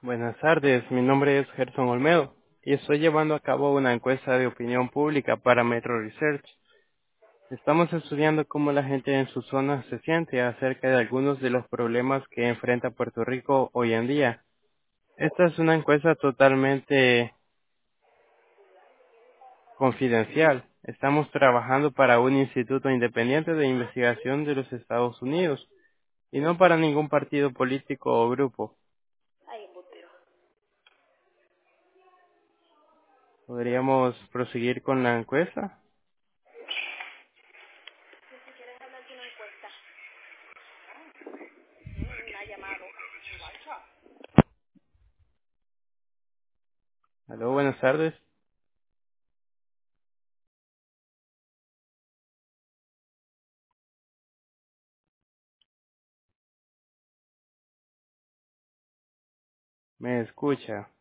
Buenas tardes, mi nombre es Gerson Olmedo y estoy llevando a cabo una encuesta de opinión pública para Metro Research. Estamos estudiando cómo la gente en su zona se siente acerca de algunos de los problemas que enfrenta Puerto Rico hoy en día. Esta es una encuesta totalmente confidencial. Estamos trabajando para un instituto independiente de investigación de los Estados Unidos y no para ningún partido político o grupo. Ay, embustero. ¿Podríamos proseguir con la encuesta? Si quieres hablar de una encuesta, una llamada loca. Aló, buenas tardes. ¿Me escucha?